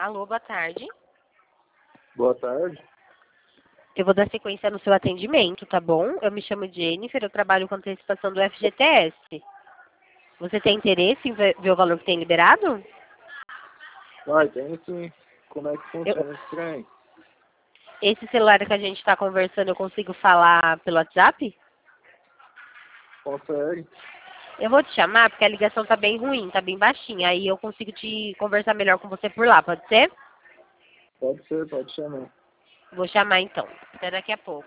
Alô, boa tarde. Boa tarde. Eu vou dar sequência no seu atendimento, tá bom? Eu me chamo Jennifer, eu trabalho com antecipação do FGTS. Você tem interesse em ver o valor que tem liberado? Vai, tem sim. Como é que funciona esse trem? Esse celular que a gente está conversando, eu consigo falar pelo WhatsApp? Consegue? Eu vou te chamar porque a ligação tá bem ruim, tá bem baixinha. Aí eu consigo te conversar melhor com você por lá, pode ser? Pode ser, pode chamar. Vou chamar então. Até daqui a pouco.